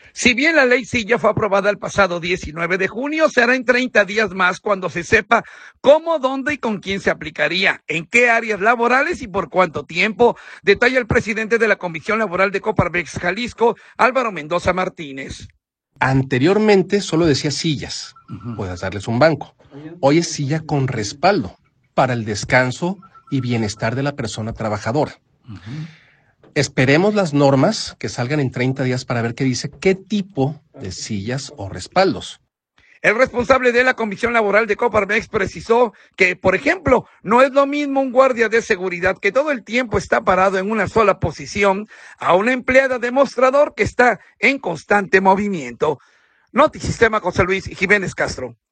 Si bien la ley silla fue aprobada el pasado 19 de junio, será en 30 días más cuando se sepa cómo, dónde y con quién se aplicaría, en qué áreas laborales y por cuánto tiempo, detalla el presidente de la Comisión Laboral de Coparmex Jalisco, Álvaro Mendoza Martínez. Anteriormente solo decía sillas, puedes darles un banco. Hoy es silla con respaldo para el descanso y bienestar de la persona trabajadora. Esperemos las normas que salgan en 30 días para ver qué dice, qué tipo de sillas o respaldos. El responsable de la Comisión Laboral de Coparmex precisó que, por ejemplo, no es lo mismo un guardia de seguridad que todo el tiempo está parado en una sola posición a una empleada de mostrador que está en constante movimiento. Notisistema, José Luis Jiménez Castro.